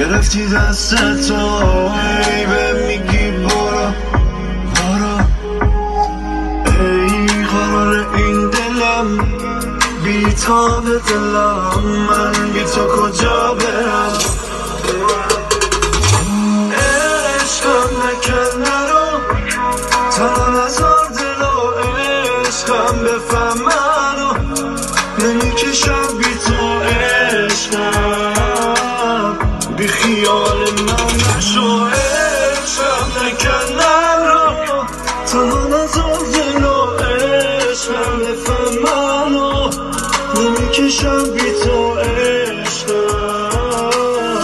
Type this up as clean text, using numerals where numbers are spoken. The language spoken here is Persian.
گرفتی دستتو ای به میگی برو برو. ای قرار این دلم بی تاب دلم، من بی تو کجا برم؟ عشقم نکن نرو تنها نزار دلو، عشقم بفهم منو نمیکشم بی تو، عشقم بی خیال من.